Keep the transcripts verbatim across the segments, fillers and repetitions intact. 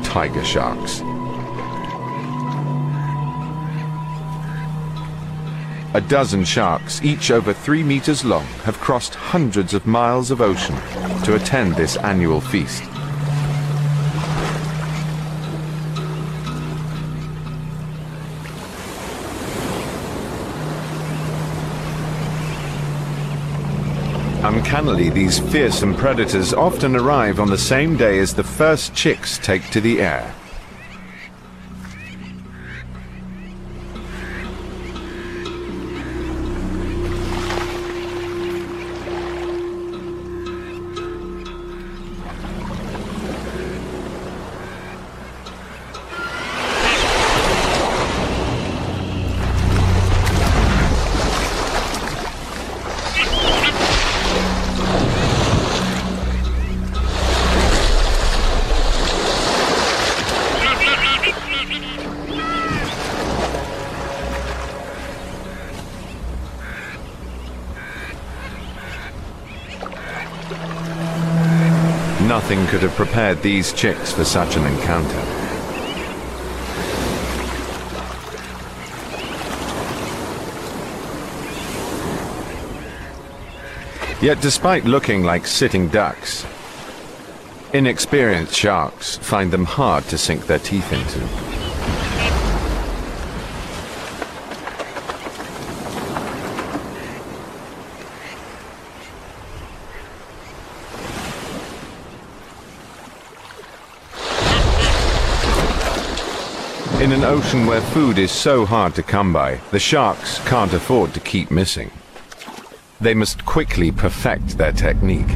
tiger sharks. A dozen sharks, each over three meters long, have crossed hundreds of miles of ocean to attend this annual feast. Uncannily, these fearsome predators often arrive on the same day as the first chicks take to the air. Nothing could have prepared these chicks for such an encounter. Yet despite looking like sitting ducks, inexperienced sharks find them hard to sink their teeth into. In an ocean where food is so hard to come by, the sharks can't afford to keep missing. They must quickly perfect their technique.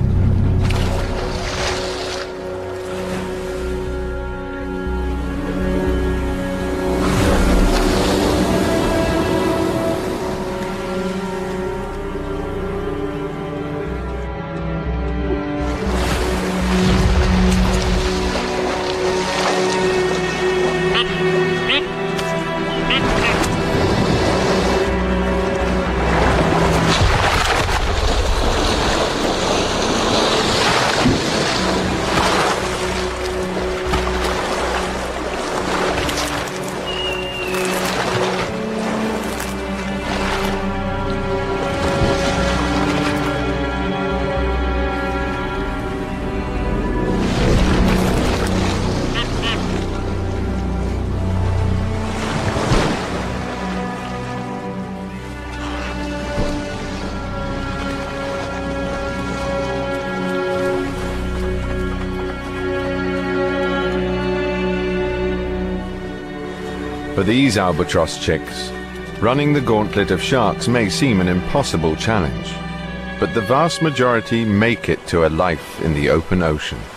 For these albatross chicks, running the gauntlet of sharks may seem an impossible challenge, but the vast majority make it to a life in the open ocean.